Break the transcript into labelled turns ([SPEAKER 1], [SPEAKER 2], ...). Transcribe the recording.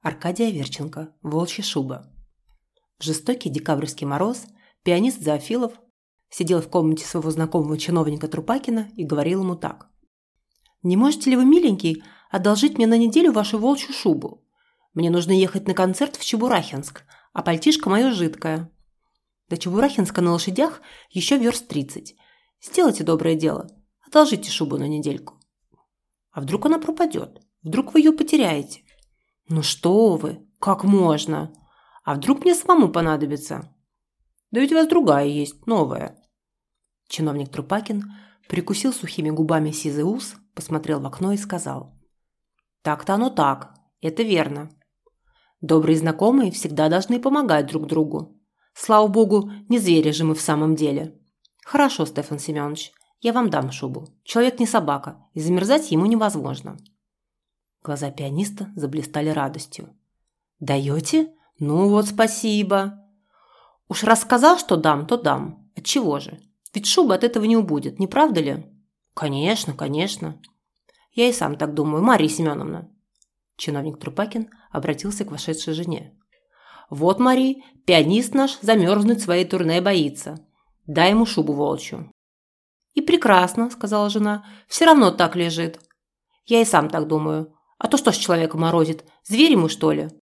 [SPEAKER 1] Аркадий Аверченко. Волчья шуба. В жестокий декабрьский мороз пианист Зоофилов сидел в комнате своего знакомого чиновника Трупакина и говорил ему так. «Не можете ли вы, миленький, одолжить мне на неделю вашу волчью шубу? Мне нужно ехать на концерт в Чебурахинск, а пальтишко мое жидкое. До Чебурахинска на лошадях еще верст 30. Сделайте доброе дело, одолжите шубу на недельку. А вдруг она пропадет? Вдруг вы ее потеряете? Ну что вы, как можно? А вдруг мне самому понадобится? Да ведь у вас другая есть, новая». Чиновник Трупакин прикусил сухими губами сизый ус, посмотрел в окно и сказал. «Так-то оно так, это верно. Добрые знакомые всегда должны помогать друг другу. Слава богу, не звери же мы в самом деле. Хорошо, Стефан Семенович, я вам дам шубу. Человек не собака, и замерзать ему невозможно». Глаза пианиста заблистали радостью. «Даете? Ну вот спасибо. Уж раз сказал, что дам, то дам. Отчего же? Ведь шуба от этого не убудет, не правда ли?» «Конечно, конечно. Я и сам так думаю, Марья Семеновна». Чиновник Трупакин обратился к вошедшей жене. «Вот, Мари, пианист наш замерзнуть в своей турне боится. Дай ему шубу волчью». «И прекрасно», – сказала жена, – «все равно так лежит». «Я и сам так думаю. А то что ж человека морозит? Зверь ему, что ли?